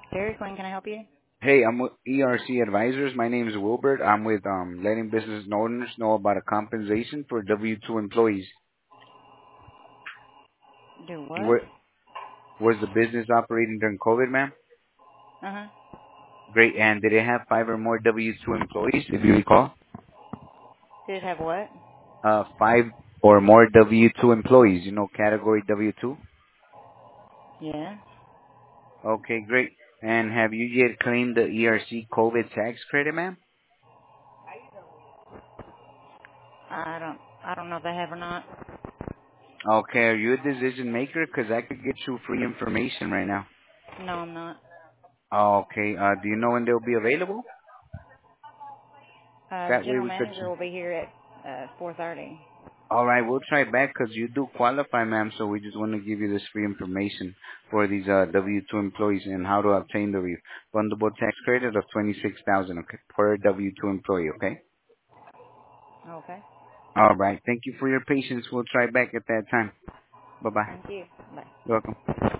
Dairy Queen, can I help you? Hey, I'm with ERC Advisors. My name is Wilbert. I'm with letting business owners know about a compensation for W-2 employees. Do what? What was the business operating during COVID, ma'am? Uh-huh. Great. And did it have 5 or more W-2 employees, if you recall? Did it have what? 5 or more W-2 employees, category W-2? Yeah. Okay, great. And have you yet claimed the ERC COVID tax credit, ma'am? I don't know if they have or not. Okay, are you a decision maker? Because I could get you free information right now. No, I'm not. Okay, do you know when they'll be available? The That way general we could. manager will be here at 4:30. All right, we'll try back because you do qualify, ma'am. So we just want to give you this free information for these W-2 employees and how to obtain the refundable tax credit of 26,000 okay, per W-2 employee. Okay. Okay. All right. Thank you for your patience. We'll try back at that time. Bye bye. Thank you. Bye. You're welcome.